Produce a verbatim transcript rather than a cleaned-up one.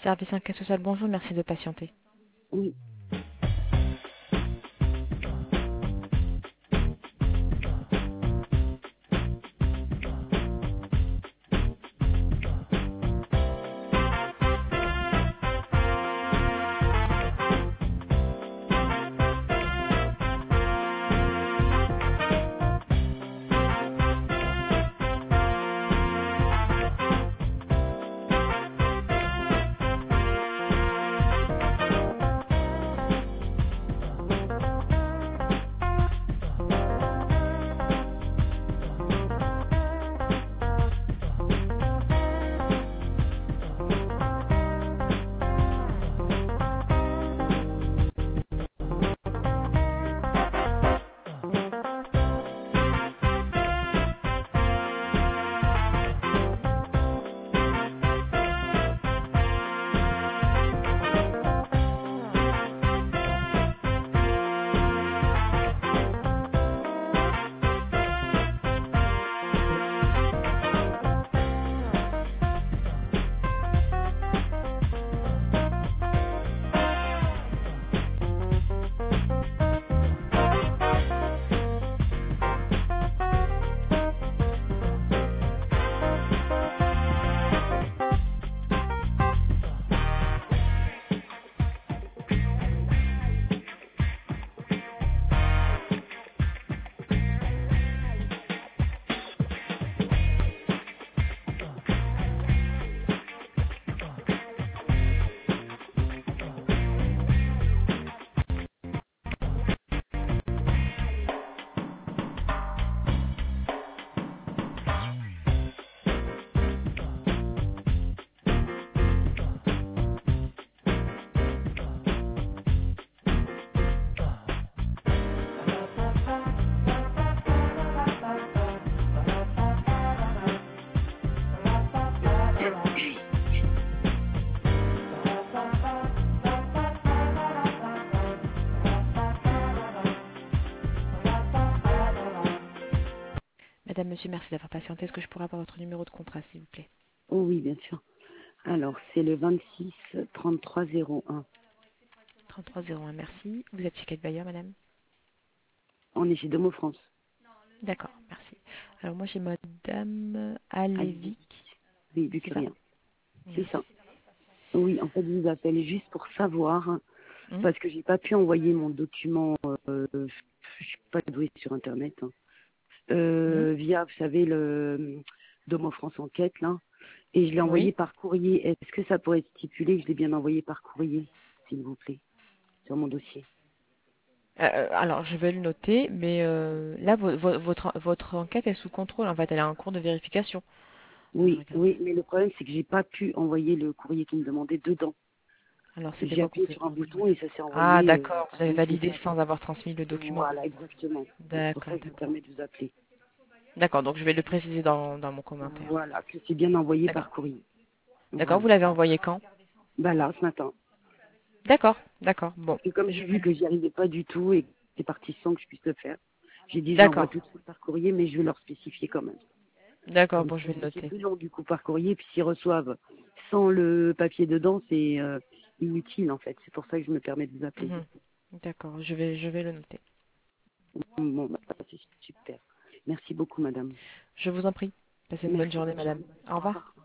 Service enquête sociale, bonjour, merci de patienter. Oui. Madame, monsieur, merci d'avoir patienté. Est-ce que je pourrais avoir votre numéro de contrat, s'il vous plaît? Oh oui, bien sûr. Alors, c'est le vingt-six trente-trois zéro un. trente-trois zéro un, merci. Vous êtes chez quel bailleur, madame? On est chez Domo France. D'accord, merci. Alors moi j'ai madame Allez-y. Alévic, Oui, vu c'est que ça? rien. C'est Merci. ça. Oui, en fait, je vous appelle juste pour savoir, Hum, parce que j'ai pas pu envoyer mon document, euh, je suis pas douée sur Internet, hein, hum, euh, via, vous savez, le Domo France Enquête, là, et je l'ai envoyé Oui. par courrier. Est-ce que ça pourrait être stipulé que je l'ai bien envoyé par courrier, s'il vous plaît, sur mon dossier? Euh, alors je vais le noter, mais euh, là vo- vo- votre, votre enquête est sous contrôle, en fait, elle est en cours de vérification. Alors, je Oui, regarde. oui, mais le problème, c'est que j'ai pas pu envoyer le courrier qui me demandait dedans. Alors c'était J'ai quoi que appuyé vous sur un avez bouton envoyé? et ça s'est Ah envoyé euh, d'accord, vous avez comme tout validé ça. sans avoir transmis le document. Voilà, exactement. Donc c'est pour D'accord, ça que je me d'accord. permets de vous appeler. D'accord, donc je vais le préciser dans, dans mon commentaire. Voilà, que c'est bien envoyé par D'accord. courrier. D'accord, Voilà. vous l'avez envoyé quand? Bah là, ce matin. D'accord, d'accord, bon. Parce que comme Je j'ai vais vu le... que j'y arrivais pas du tout et que c'est parti sans que je puisse le faire, j'ai dit je l'envoie D'accord, tout de suite par courrier, mais je vais leur spécifier quand même. d'accord, Comme bon ça, je vais le c'est noter. plus long du coup par courrier, puis s'ils reçoivent sans le papier dedans, c'est euh, inutile en fait. C'est pour ça que je me permets de vous appeler. Mhm. D'accord, je vais, je vais le noter. Bon, bah, c'est super. Merci beaucoup, madame. Je vous en prie. Passez une bonne Merci, journée, bonne madame. journée. Au Au revoir. revoir.